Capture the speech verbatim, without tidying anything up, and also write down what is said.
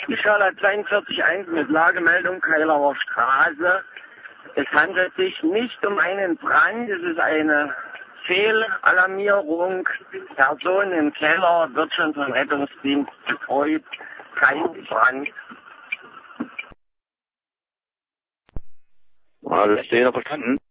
Die Charlotte zweiundvierzig eins mit Lagemeldung Keilauer Straße. Es handelt sich nicht um einen Brand, es ist eine Fehlalarmierung. Person im Keller wird schon vom Rettungsdienst betreut. Kein Brand. Alles klar, verstanden.